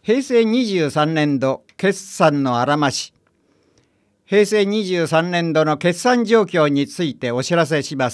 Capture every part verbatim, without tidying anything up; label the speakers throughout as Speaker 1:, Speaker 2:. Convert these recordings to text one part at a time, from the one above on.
Speaker 1: 平成にじゅうさんねん度決算のあらまし。平成にじゅうさんねん度の決算状況についてお知らせします。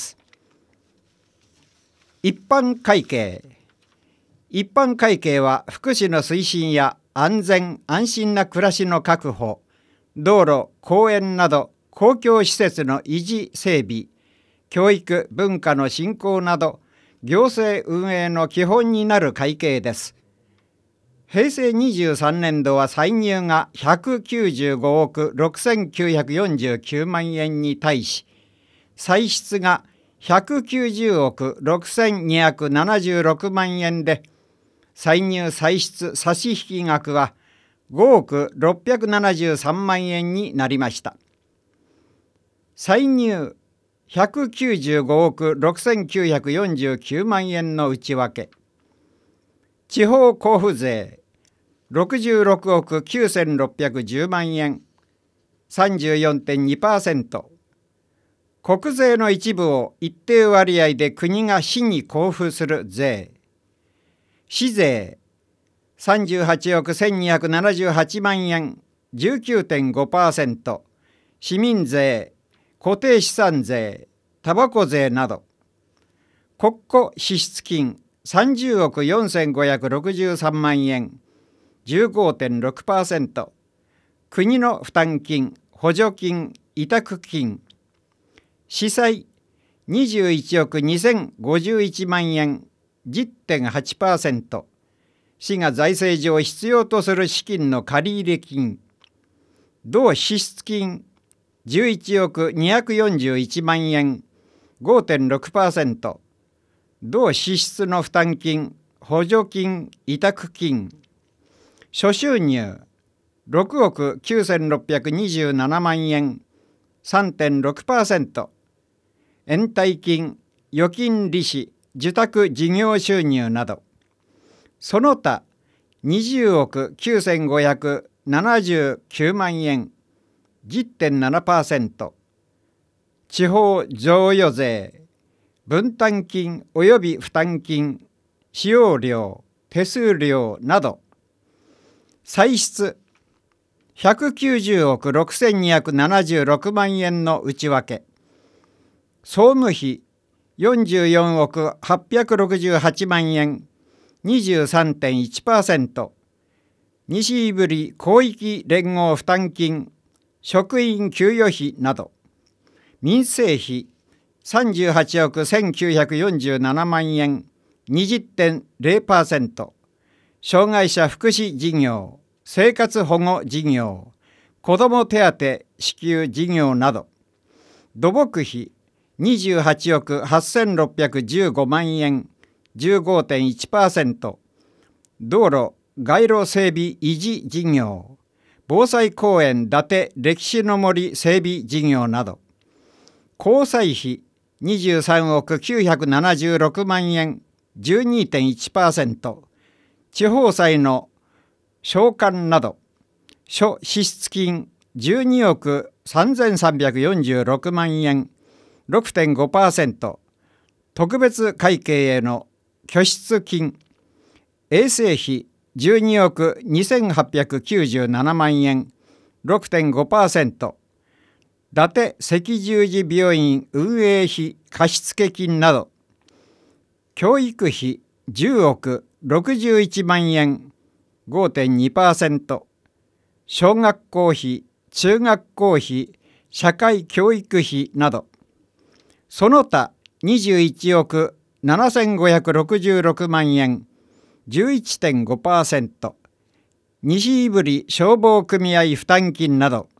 Speaker 1: 一般会計。一般会計は福祉の推進や安全安心な暮らしの確保、道路、公園など公共施設の維持整備、教育文化の振興など行政運営の基本になる会計です。平成にじゅうさんねん度は歳入がひゃくきゅうじゅうごおくろくせんきゅうひゃくよんじゅうきゅうまんえんに対し、歳出がひゃくきゅうじゅうおくろくせんにひゃくななじゅうろくまんえんで、歳入歳出差引額はごおくろっぴゃくななじゅうさんまんえんになりました。歳入ひゃくきゅうじゅうごおくろくせんきゅうひゃくよんじゅうきゅうまんえんの内訳。地方交付税ろくじゅうろくおくきゅうせんろっぴゃくじゅうまんえん さんじゅうよんてんにパーセント。 国税の一部を一定割合で国が市に交付する税。市税さんじゅうはちおくせんにひゃくななじゅうはちまんえん じゅうきゅうてんごパーセント。 市民税、固定資産税、たばこ税など。国庫支出金さんじゅうおくよんせんごひゃくろくじゅうさんまんえん じゅうごてんろくパーセント。 国の負担金、補助金、委託金。市債にじゅういちおくにせんごじゅういちまんえん じゅってんはちパーセント。 市が財政上必要とする資金の借入金。同支出金じゅういちおくにひゃくよんじゅういちまんえん ごてんろくパーセント。 同支出の負担金、補助金、委託金。諸収入ろくおくきゅうせんろっぴゃくにじゅうななまんえん さんてんろくパーセント。 延滞金、預金利子、受託事業収入など。その他にじゅうおくきゅうせんごひゃくななじゅうきゅうまんえん じゅってんななパーセント。 地方贈与税、分担金及び負担金、使用料、手数料など。歳出ひゃくきゅうじゅうおくろくせんにひゃくななじゅうろくまんえんの内訳。総務費よんじゅうよんおくはっぴゃくろくじゅうはちまんえん にじゅうさんてんいちパーセント。 西胆振広域連合負担金、職員給与費など。民生費さんじゅうはちおくせんきゅうひゃくよんじゅうななまんえん にじゅってんぜろパーセント。 障害者福祉事業、生活保護事業、子ども手当支給事業など。土木費にじゅうはちおくはっせんろっぴゃくじゅうごまんえん じゅうごてんいちパーセント。 道路街路整備維持事業、防災公園伊達歴史の森整備事業など。交際費にじゅうさんおくきゅうひゃくななじゅうろくまんえん じゅうにてんいちパーセント。 地方債の償還など。諸支出金じゅうにおくさんぜんさんびゃくよんじゅうろくまんえん ろくてんごパーセント。 特別会計への拠出金。衛生費じゅうにおくにせんはっぴゃくきゅうじゅうななまんえん ろくてんごパーセント。 伊達赤十字病院運営費貸付金など。教育費じゅうおくろくじゅういちまんえん ごてんにパーセント。 小学校費、中学校費、社会教育費など。その他にじゅういちおくななせんごひゃくろくじゅうろくまんえん じゅういちてんごパーセント。 西胆振消防組合負担金など。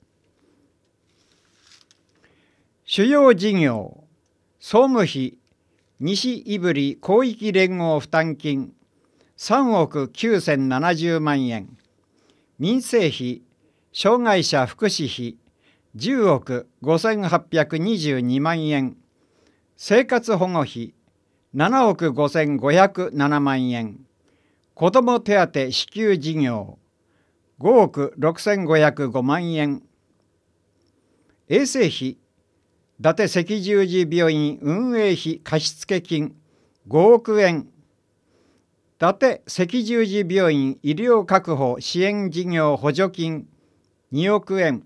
Speaker 1: 主要事業、総務費西胆振広域連合負担金さんおくきゅうせんななじゅうまんえん。民生費障害者福祉費じゅうおくごせんはっぴゃくにじゅうにまんえん。生活保護費ななおくごせんごひゃくななまんえん。子ども手当支給事業ごおくろくせんごひゃくごまんえん。衛生費伊達赤十字病院運営費貸付金ごおくえん。 伊達赤十字病院医療確保支援事業補助金におくえん、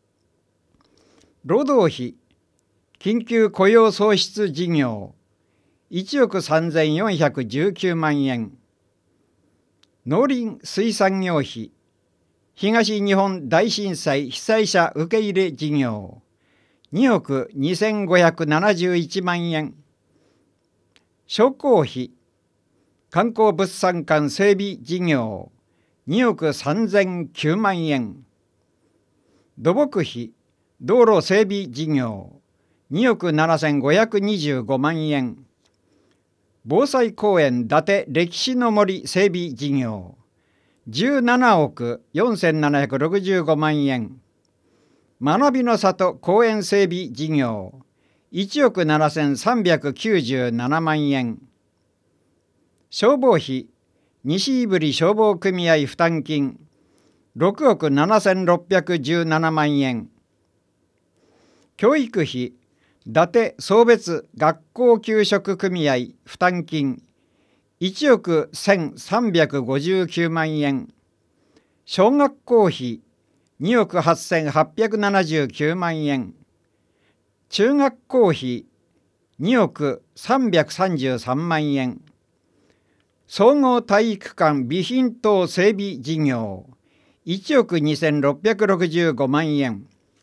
Speaker 1: 労働費緊急雇用創出事業いちおくさんぜんよんひゃくじゅうきゅうまんえん、農林水産業費東日本大震災被災者受け入れ事業におくにせんごひゃくななじゅういちまんえん、商工費観光物産館整備事業におくさんぜんきゅうまんえん、土木費道路整備事業におくななせんごひゃくにじゅうごまんえん、防災公園伊達歴史の森整備事業じゅうななおくよんせんななひゃくろくじゅうごまんえん、学びの里公園整備事業いちおくななせんさんびゃくきゅうじゅうななまんえん、消防費西胆振消防組合負担金ろくおくななせんろっぴゃくじゅうななまんえん、教育費伊達送別学校給食組合負担金いちおくせんさんびゃくごじゅうきゅうまんえん、小学校費におくはっせんはっぴゃくななじゅうきゅうまんえん、中学校費におくさんびゃくさんじゅうさんまんえん、総合体育館備品等整備事業いちおくにせんろっぴゃくろくじゅうごまんえん、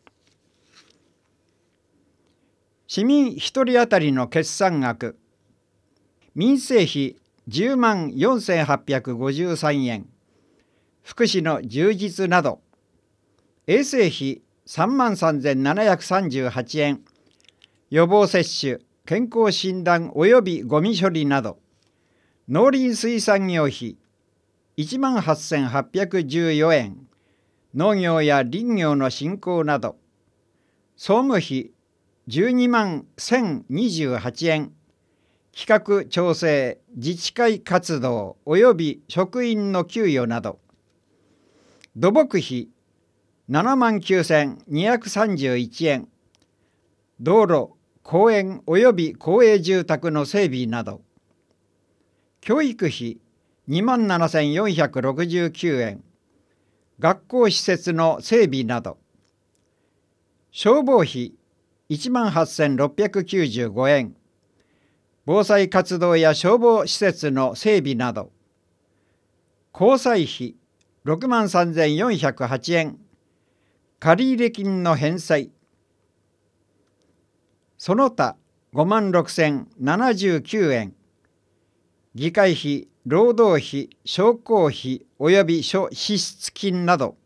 Speaker 1: 市民ひとり当たりの決算額民生費じゅうまんよんせんはっぴゃくごじゅうさんえん、福祉の充実など衛生費さんまんさんぜんななひゃくさんじゅうはちえん、予防接種健康診断およびゴミ処理など農林水産業費いちまんはっせんはっぴゃくじゅうよえん、農業や林業の振興など総務費じゅうにまんせんにじゅうはちえん、企画調整自治会活動および職員の給与など土木費ななまんきゅうせんにひゃくさんじゅういちえん、道路公園および公営住宅の整備など教育費にまんななせんよんひゃくろくじゅうきゅうえん、学校施設の整備など消防費いちまんはっせんろっぴゃくきゅうじゅうごえん、防災活動や消防施設の整備など交際費ろくまんさんぜんよんひゃくはちえん、借入金の返済その他ごまんろくせんななじゅうきゅうえん、議会費労働費商工費および諸支出金など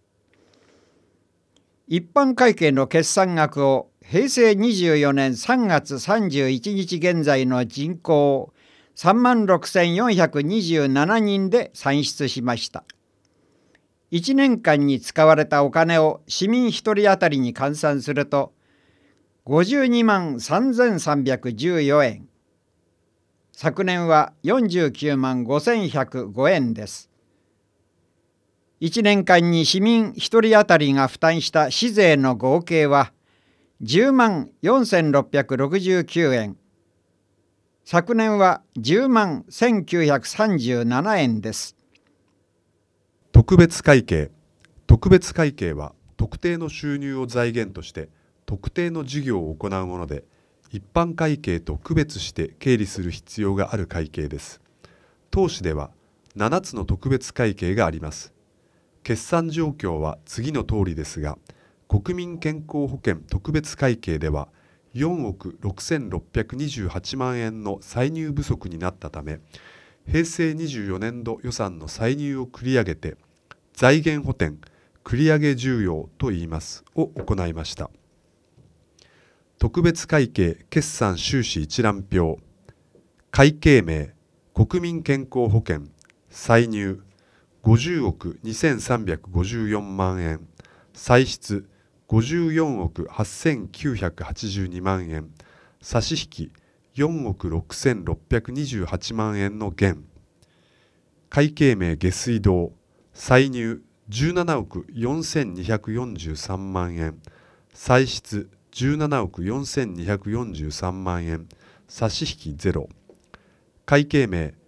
Speaker 1: 一般会計の決算額をへいせいにじゅうよねんさんがつさんじゅういちにち現在の人口さんまんろくせんよんひゃくにじゅうななにんで算出しました。いちねんかんに使われたお金を市民ひとり当たりに換算するとごじゅうにまんさんぜんさんびゃくじゅうよえん、昨年はよんじゅうきゅうまんごせんひゃくごえんです。いちねんかんに市民ひとり当たりが負担した市税の合計はじゅうまんよんせんろっぴゃくろくじゅうきゅうえん、昨年はじゅうまんせんきゅうひゃくさんじゅうななえんです。
Speaker 2: 特別会計。特別会計は特定の収入を財源として特定の事業を行うもので、一般会計と区別して経理する必要がある会計です。当市ではななつの特別会計があります。決算状況は次の通りですが、国民健康保険特別会計ではよんおくろくせんろっぴゃくにじゅうはちまんえんの歳入不足になったため、へいせいにじゅうよねんど予算の歳入を繰り上げて財源補填繰上重要と言いますを行いました。特別会計決算収支一覧表。会計名国民健康保険歳入ごじゅうおくにせんさんびゃくごじゅうよんまんえん、歳出ごじゅうよんおくはっせんきゅうひゃくはちじゅうにまんえん、差し引きよんおくろくせんろっぴゃくにじゅうはちまんえんの減。会計名下水道歳入じゅうななおくよんせんにひゃくよんじゅうさんまんえん、歳出じゅうななおくよんせんにひゃくよんじゅうさんまんえん、差し引きゼロ。会計名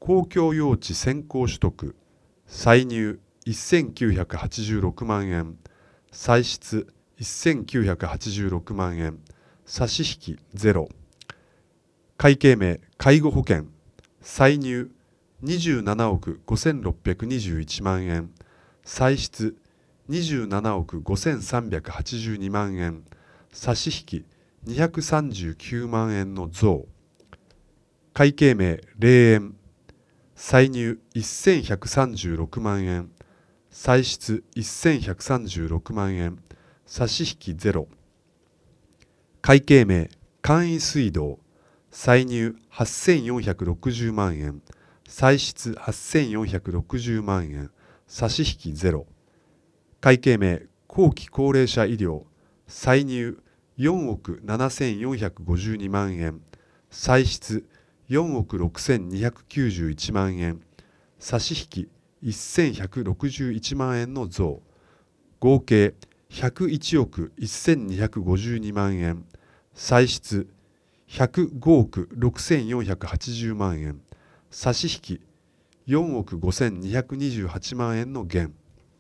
Speaker 2: 公共用地先行取得、歳入せんきゅうひゃくはちじゅうろくまんえん、歳出せんきゅうひゃくはちじゅうろくまんえん、差し引きゼロ。会計名介護保険、歳入にじゅうななおくごせんろっぴゃくにじゅういちまんえん、歳出にじゅうななおくごせんさんびゃくはちじゅうにまんえん、差し引きにひゃくさんじゅうきゅうまんえんの増。会計名霊園、歳入せんひゃくさんじゅうろくまんえん、歳出せんひゃくさんじゅうろくまんえん、差し引きゼロ。会計名簡易水道、歳入はっせんよんひゃくろくじゅうまんえん、歳出はっせんよんひゃくろくじゅうまんえん、差し引きゼロ。会計名後期高齢者医療、歳入よんおくななせんよんひゃくごじゅうにまんえん、歳出よんおくろくせんにひゃくきゅうじゅういちまんえん、差し引きせんひゃくろくじゅういちまんえんの増。合計ひゃくいちおくせんにひゃくごじゅうにまんえん、歳出ひゃくごおくろくせんよんひゃくはちじゅうまんえん、差し引きよんおくごせんにひゃくにじゅうはちまんえんの減。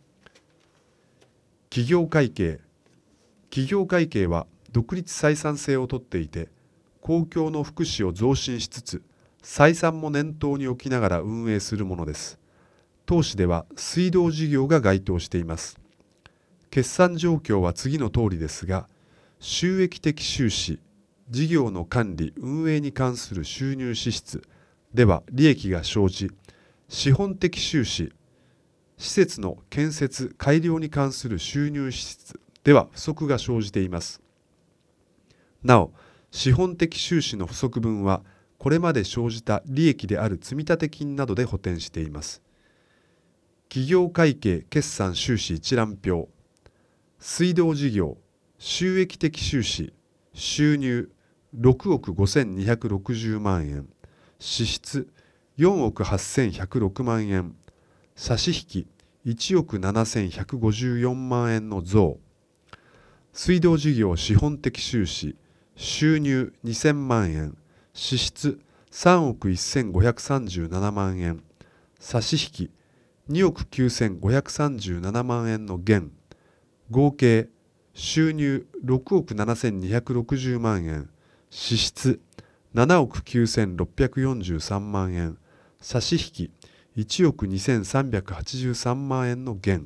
Speaker 2: 企業会計。企業会計は独立採算性をとっていて、公共の福祉を増進しつつ、採算も念頭に置きながら運営するものです。当市では水道事業が該当しています。決算状況は次の通りですが、収益的収支、事業の管理・運営に関する収入支出では利益が生じ、資本的収支、施設の建設・改良に関する収入支出では不足が生じています。なお、資本的収支の不足分は、これまで生じた利益である積立金などで補填しています。企業会計決算収支一覧表。水道事業、収益的収支、収入ろくおくごせんにひゃくろくじゅうまんえん、支出よんおくはっせんひゃくろくまんえん、差し引きいちおくななせんひゃくごじゅうよんまんえんの増。水道事業資本的収支、収入にせんまんえん、支出さんおくせんごひゃくさんじゅうななまんえん、差し引きにおくきゅうせんごひゃくさんじゅうななまんえんの減。合計収入ろくおくななせんにひゃくろくじゅうまんえん、支出ななおくきゅうせんろっぴゃくよんじゅうさんまんえん、差し引きいちおくにせんさんびゃくはちじゅうさんまんえんの減。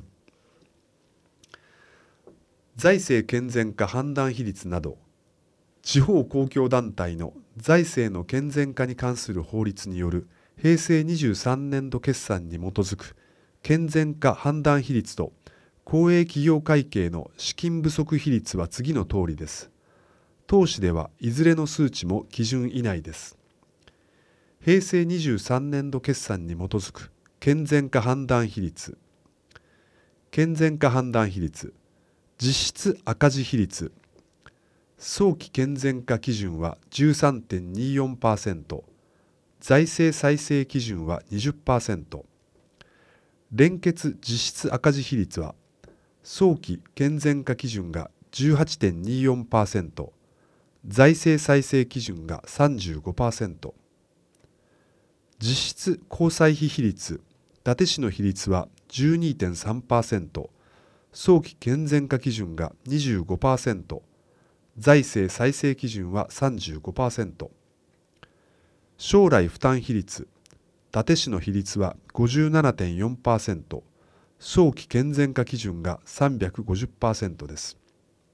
Speaker 2: 財政健全化判断比率など、地方公共団体の財政の健全化に関する法律によるへいせいにじゅうさんねんど決算に基づく健全化判断比率と公営企業会計の資金不足比率は次の通りです。当市ではいずれの数値も基準以内です。へいせいにじゅうさんねんど決算に基づく健全化判断比率。健全化判断比率、実質赤字比率。早期健全化基準は じゅうさんてんにじゅうよんパーセント、財政再生基準は にじゅっパーセント。連結実質赤字比率は、早期健全化基準が じゅうはちてんにじゅうよんパーセント、財政再生基準が さんじゅうごパーセント。実質公債費比率、伊達市の比率は じゅうにてんさんパーセント、早期健全化基準が にじゅうごパーセント、財政再生基準は さんじゅうごパーセント。将来負担比率、伊達市の比率は ごじゅうななてんよんパーセント、早期健全化基準が さんびゃくごじゅっパーセント です。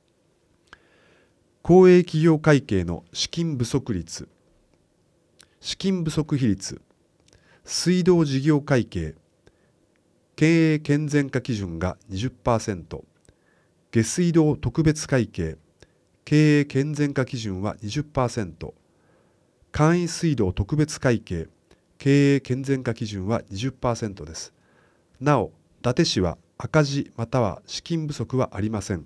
Speaker 2: 公営企業会計の資金不足率、資金不足比率、水道事業会計、経営健全化基準が にじゅっパーセント、下水道特別会計、経営健全化基準は にじゅっパーセント、簡易水道特別会計、経営健全化基準は にじゅっパーセント です。なお、伊達市は赤字または資金不足はありません。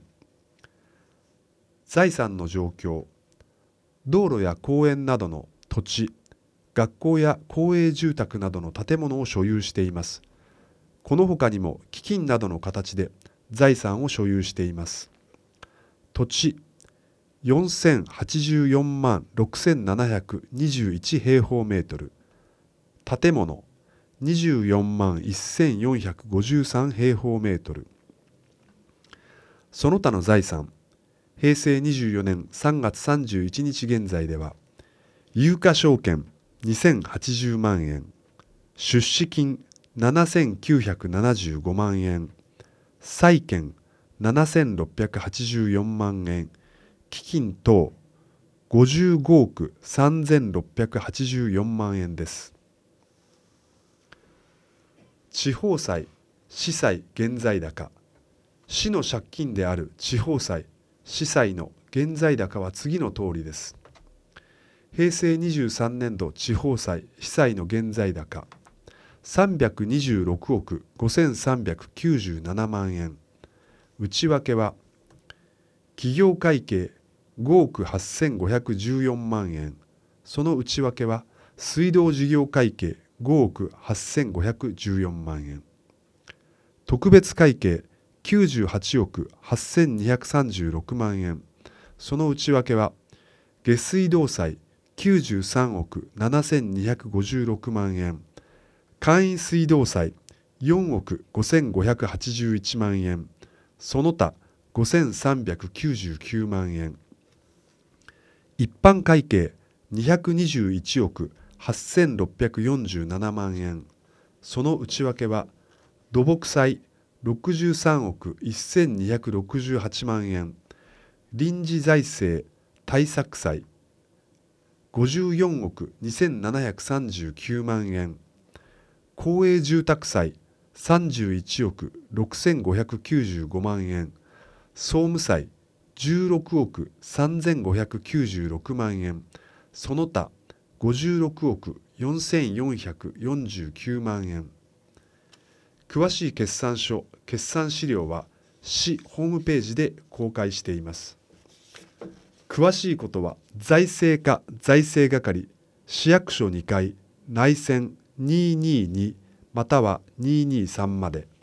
Speaker 2: 財産の状況、道路や公園などの土地、学校や公営住宅などの建物を所有しています。この他にも基金などの形で財産を所有しています。土地よんせんはちじゅうよんまんろくせんななひゃくにじゅういち平方メートル、建物にじゅうよんまんせんよんひゃくごじゅうさん平方メートル。その他の財産、へいせいにじゅうよねんさんがつさんじゅういちにち現在では、有価証券にせんはちじゅうまんえん、出資金ななせんきゅうひゃくななじゅうごまんえん、債券ななせんろっぴゃくはちじゅうよんまんえん、基金等ごじゅうごおくさんぜんろっぴゃくはちじゅうよんまんえんです。地方債、私債現在高。市の借金である地方債、私債の現在高は次の通りです。へいせいにじゅうさんねんど地方債、私債の現在高、さんびゃくにじゅうろくおくごせんさんびゃくきゅうじゅうななまんえん。内訳は、企業会計ごおくはっせんごひゃくじゅうよんまんえん。その内訳は、水道事業会計ごおくはっせんごひゃくじゅうよんまんえん。特別会計きゅうじゅうはちおくはっせんにひゃくさんじゅうろくまんえん。その内訳は、下水道債きゅうじゅうさんおくななせんにひゃくごじゅうろくまんえん。簡易水道債よんおくごせんごひゃくはちじゅういちまんえん。その他ごせんさんびゃくきゅうじゅうきゅうまんえん。一般会計にひゃくにじゅういちおくはっせんろっぴゃくよんじゅうななまんえん。その内訳は、土木債ろくじゅうさんおくせんにひゃくろくじゅうはちまんえん、臨時財政対策債ごじゅうよんおくにせんななひゃくさんじゅうきゅうまんえん、公営住宅債さんじゅういちおくろくせんごひゃくきゅうじゅうごまんえん、総務債じゅうろくおくさんぜんごひゃくきゅうじゅうろくまんえん、その他ごじゅうろくおくよんせんよんひゃくよんじゅうきゅうまんえん。詳しい決算書、決算資料は市ホームページで公開しています。詳しいことは財政課財政係市役所にかい内線にひゃくにじゅうにまたはにひゃくにじゅうさんまで。